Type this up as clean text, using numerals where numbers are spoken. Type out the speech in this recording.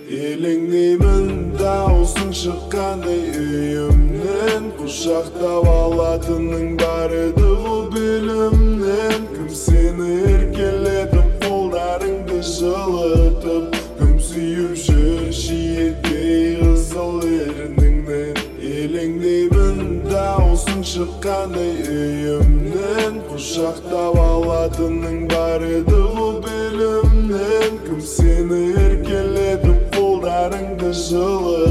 Елеңдеймін даусың шыққандай үйімнен, құшақтап алатының бар еді ғой белімнен. Кім сені еркелетіп қолдарыңды жылытып, кім сүйіп жүр шиеттей қызыл ерніңнен. Елеңдеймін даусың шыққандай үйімнен, құшақтап алатының бар еді ғой белімнен. Кім сені еркелетіп қолдарыңды жылытып,